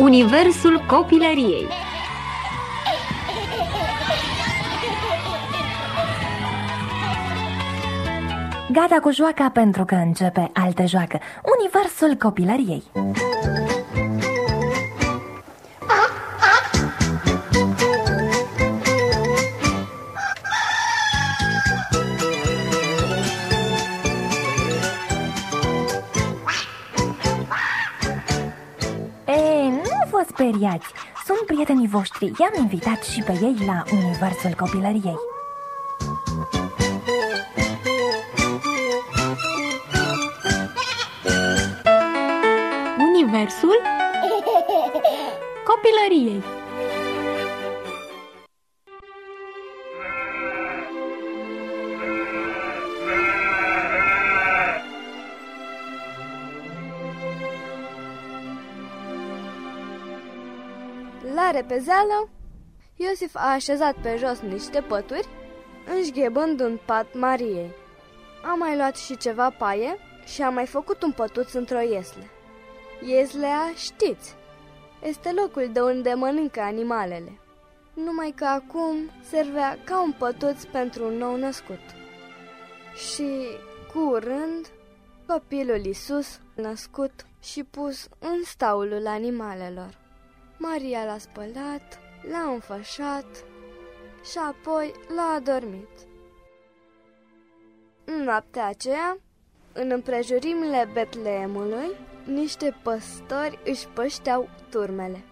Universul copilăriei. Gata cu joaca pentru că începe altă joacă, Universul copilăriei. Nu vă speriați, sunt prietenii voștri. I-am invitat și pe ei la Universul copilăriei. Universul copilăriei. La repezeală, Iosif a așezat pe jos niște pături, înșghebând un pat Mariei. A mai luat și ceva paie și a mai făcut un pătuț într-o iesle. Ieslea, știți, este locul de unde mănâncă animalele. Numai că acum servea ca un pătuț pentru un nou născut. Și, curând, copilul Iisus, născut și pus în staulul animalelor. Maria l-a spălat, l-a înfășat și apoi l-a adormit. În noaptea aceea, în împrejurimile Betleemului, niște păstori își pășteau turmele.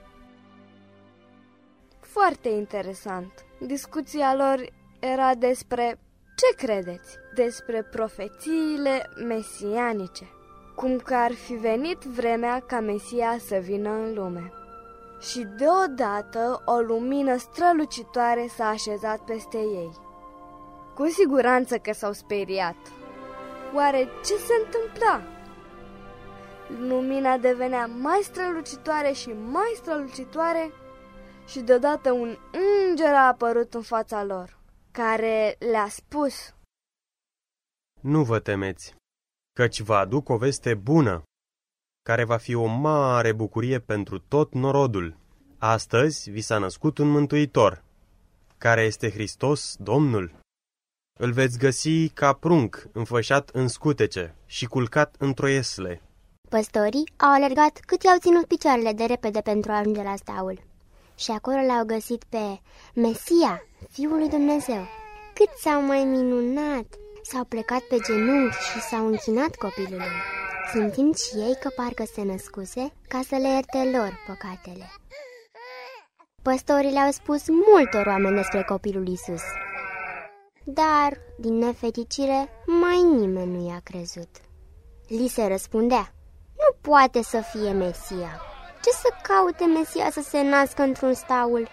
Foarte interesant. Discuția lor era despre ce credeți? Despre profețiile mesianice. Cum că ar fi venit vremea ca Mesia să vină în lume. Și deodată o lumină strălucitoare s-a așezat peste ei. Cu siguranță că s-au speriat. Oare ce se întâmpla? Lumina devenea mai strălucitoare și mai strălucitoare și deodată un înger a apărut în fața lor, care le-a spus: Nu vă temeți, căci vă aduc o veste bună, care va fi o mare bucurie pentru tot norodul. Astăzi vi s-a născut un mântuitor, care este Hristos Domnul. Îl veți găsi ca prunc înfășat în scutece și culcat într-o iesle. Păstorii au alergat cât i-au ținut picioarele de repede pentru a ajunge la staul. Și acolo l-au găsit pe Mesia, Fiul lui Dumnezeu. Cât s-au mai minunat! S-au plecat pe genunchi și s-au închinat copilului, simțind și ei că parcă se născuse ca să le ierte lor păcatele. Păstorii le-au spus multor oameni despre copilul Iisus, dar, din nefericire, mai nimeni nu i-a crezut. Li se răspundea: nu poate să fie Mesia. Ce să caute Mesia să se nască într-un staul?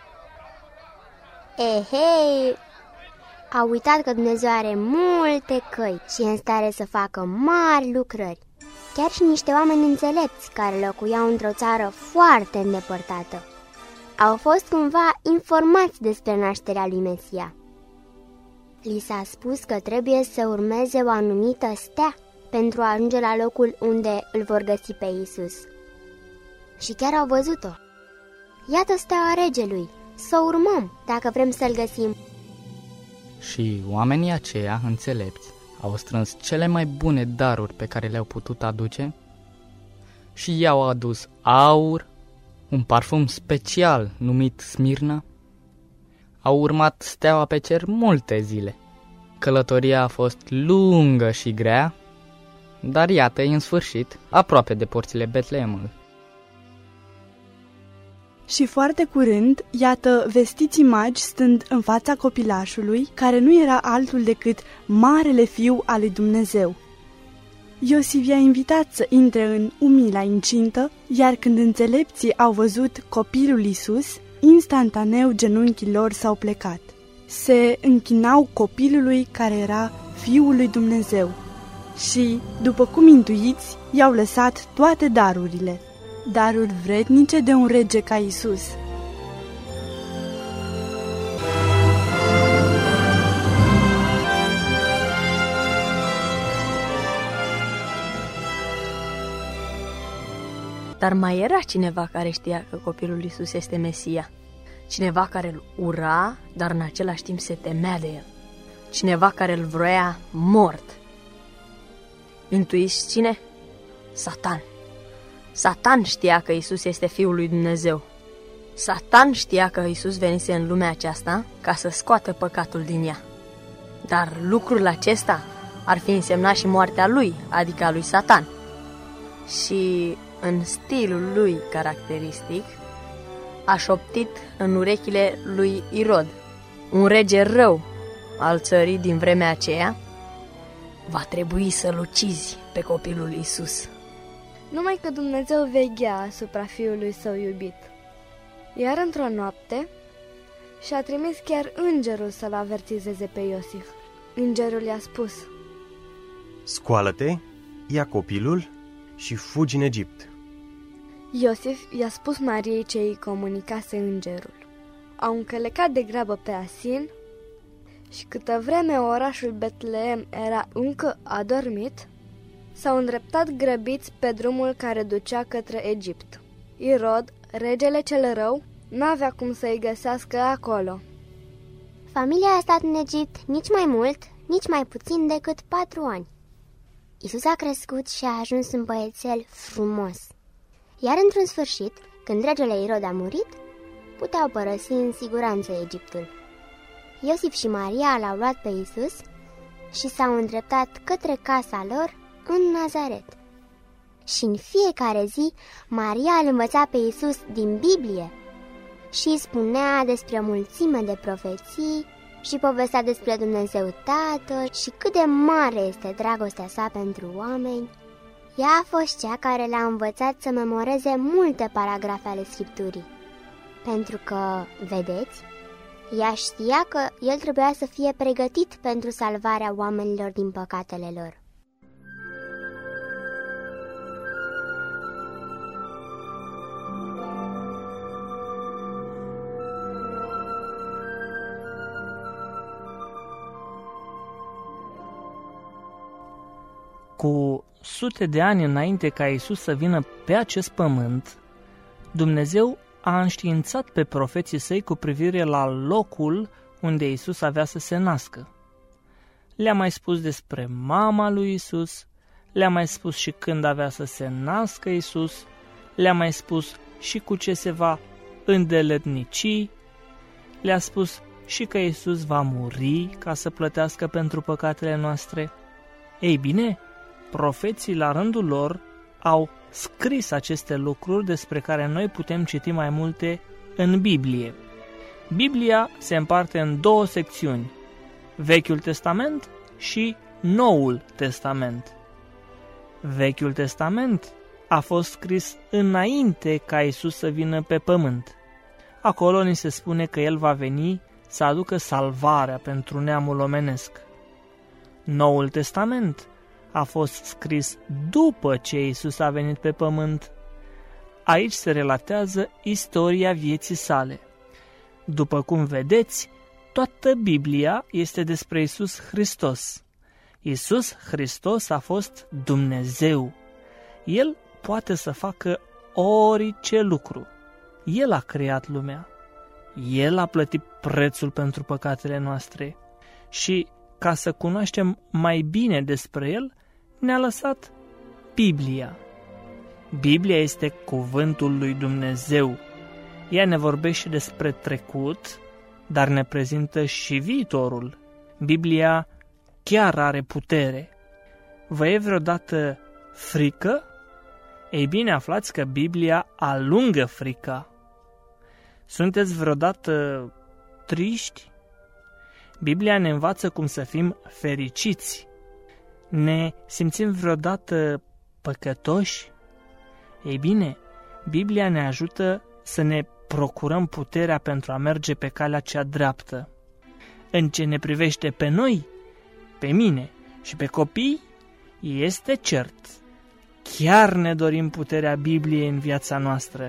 Ehei! Au uitat că Dumnezeu are multe căi și e în stare să facă mari lucrări. Chiar și niște oameni înțelepți care locuiau într-o țară foarte îndepărtată au fost cumva informați despre nașterea lui Mesia. Li s-a spus că trebuie să urmeze o anumită stea pentru a ajunge la locul unde îl vor găsi pe Iisus. Și chiar au văzut-o. Iată steaua regelui, să o urmăm dacă vrem să-l găsim. Și oamenii aceia înțelepți au strâns cele mai bune daruri pe care le-au putut aduce și i-au adus aur, un parfum special numit Smirna. Au urmat steaua pe cer multe zile. Călătoria a fost lungă și grea, dar iată-i în sfârșit aproape de porțile Betleemului. Și foarte curând, iată vestiții magi stând în fața copilașului, care nu era altul decât Marele Fiu al lui Dumnezeu. Iosif i-a invitat să intre în umila incintă, iar când înțelepții au văzut copilul Iisus, instantaneu genunchii lor s-au plecat. Se închinau copilului care era Fiul lui Dumnezeu și, după cum intuiți, i-au lăsat toate darurile, daruri vrednice de un rege ca Iisus. Dar mai era cineva care știa că copilul Iisus este Mesia. Cineva care îl ura, dar în același timp se temea de el. Cineva care îl vroia mort. Intuiți cine? Satan. Satan știa că Iisus este Fiul lui Dumnezeu. Satan știa că Iisus venise în lumea aceasta ca să scoată păcatul din ea. Dar lucrul acesta ar fi însemnat și moartea lui, adică a lui Satan. Și în stilul lui caracteristic a șoptit în urechile lui Irod, un rege rău al țării din vremea aceea: va trebui să-l ucizi pe copilul Iisus. Numai că Dumnezeu veghea asupra fiului său iubit. Iar într-o noapte și-a trimis chiar îngerul să-l avertizeze pe Iosif. Îngerul i-a spus: scoală-te, ia copilul și fugi în Egipt. Iosif i-a spus Mariei ce îi comunicase îngerul. Au încălecat de grabă pe Asin și câtă vreme orașul Betleem era încă adormit, s-au îndreptat grăbiți pe drumul care ducea către Egipt. Irod, regele cel rău, n-avea cum să-i găsească acolo. Familia a stat în Egipt nici mai mult, nici mai puțin decât 4 ani. Iisus a crescut și a ajuns un băiețel frumos. Iar într-un sfârșit, când regele Irod a murit, puteau părăsi în siguranță Egiptul. Iosif și Maria l-au luat pe Iisus și s-au îndreptat către casa lor în Nazaret. Și în fiecare zi, Maria îl învăța pe Iisus din Biblie și îi spunea despre o mulțime de profeții și povestea despre Dumnezeu Tatăl și cât de mare este dragostea sa pentru oameni. Ea a fost cea care l-a învățat să memoreze multe paragrafe ale Scripturii. Pentru că, vedeți, ea știa că el trebuia să fie pregătit pentru salvarea oamenilor din păcatele lor. Cu sute de ani înainte ca Iisus să vină pe acest pământ, Dumnezeu a înștiințat pe profeții săi cu privire la locul unde Iisus avea să se nască. Le-a mai spus despre mama lui Iisus, le-a mai spus și când avea să se nască Iisus, le-a mai spus și cu ce se va îndeletnici, le-a spus și că Iisus va muri ca să plătească pentru păcatele noastre. Ei bine, profeții la rândul lor au scris aceste lucruri despre care noi putem citi mai multe în Biblie. Biblia se împarte în 2 secțiuni, Vechiul Testament și Noul Testament. Vechiul Testament a fost scris înainte ca Iisus să vină pe pământ. Acolo ni se spune că El va veni să aducă salvarea pentru neamul omenesc. Noul Testament a fost scris după ce Iisus a venit pe pământ. Aici se relatează istoria vieții sale. După cum vedeți, toată Biblia este despre Iisus Hristos. Iisus Hristos a fost Dumnezeu. El poate să facă orice lucru. El a creat lumea. El a plătit prețul pentru păcatele noastre. Și ca să cunoaștem mai bine despre El, ne-a lăsat Biblia. Biblia este cuvântul lui Dumnezeu. Ea ne vorbește despre trecut, dar ne prezintă și viitorul. Biblia chiar are putere. Vă e vreodată frică? Ei bine, aflați că Biblia alungă frica. Sunteți vreodată triști? Biblia ne învață cum să fim fericiți. Ne simțim vreodată păcătoși? Ei bine, Biblia ne ajută să ne procurăm puterea pentru a merge pe calea cea dreaptă. În ce ne privește pe noi, pe mine și pe copii, este cert. Chiar ne dorim puterea Bibliei în viața noastră.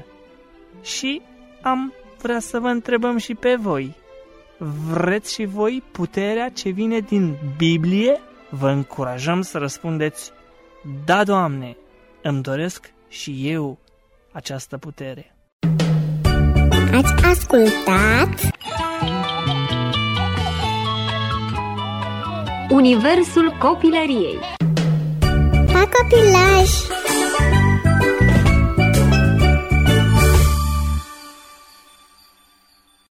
Și am vrea să vă întrebăm și pe voi. Vreți și voi puterea ce vine din Biblie? Vă încurajăm să răspundeți: da, Doamne, îmi doresc și eu această putere. Ați ascultat Universul copilăriei. Pa copilaj!